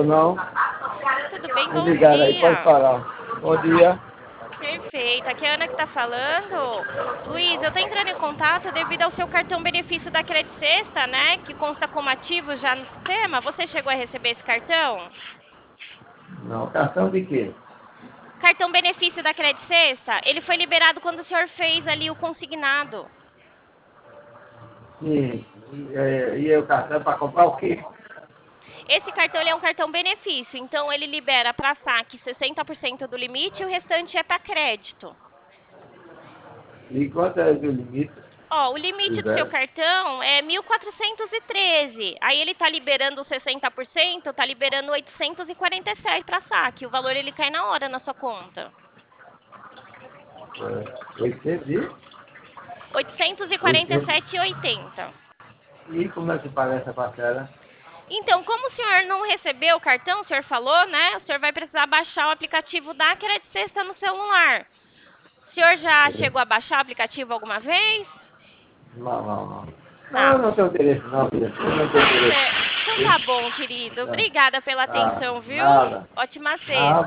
Tô não. Tudo bem? Bom Ligaram aí, pode dia. falar. Bom dia. Perfeito. Aqui é a Ana que está falando. Luiz, eu estou entrando em contato devido ao seu cartão benefício da Credit Sexta, né? Que consta como ativo já no sistema. Você chegou a receber esse cartão? Não, cartão de quê? Cartão benefício da Credit Sexta, ele foi liberado quando o senhor fez ali o consignado. Sim. E o cartão para comprar o quê? Esse cartão ele é um cartão benefício, então ele libera para saque 60% do limite e o restante é para crédito. E quanto é o limite? Ó, o limite do seu cartão é 1.413. Aí ele tá liberando 60%, tá liberando 847 para saque. O valor ele cai na hora na sua conta. 800 e? 800. 847,80. E como é que paga essa parcela? Então, como o senhor não recebeu o cartão, o senhor falou, né? O senhor vai precisar baixar o aplicativo da Credit Sexta no celular. O senhor já chegou a baixar o aplicativo alguma vez? Não, não, não. Não, eu Tá. não tenho interesse não, filha. Eu não tenho Tá interesse. certo. Então tá bom, querido. Obrigada pela Tá. atenção, viu? Nada. Ótima Nada. sexta.